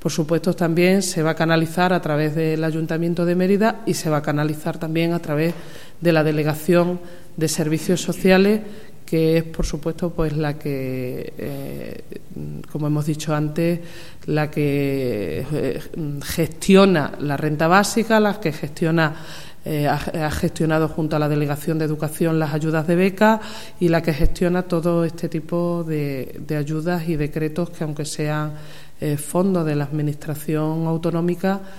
Por supuesto, también se va a canalizar a través del Ayuntamiento de Mérida y se va a canalizar también a través de la Delegación de Servicios Sociales, que es, por supuesto, pues la que, como hemos dicho antes, la que gestiona la renta básica, la que gestiona ha gestionado junto a la Delegación de Educación las ayudas de beca y la que gestiona todo este tipo de ayudas y decretos que, aunque sean fondos de la Administración autonómica,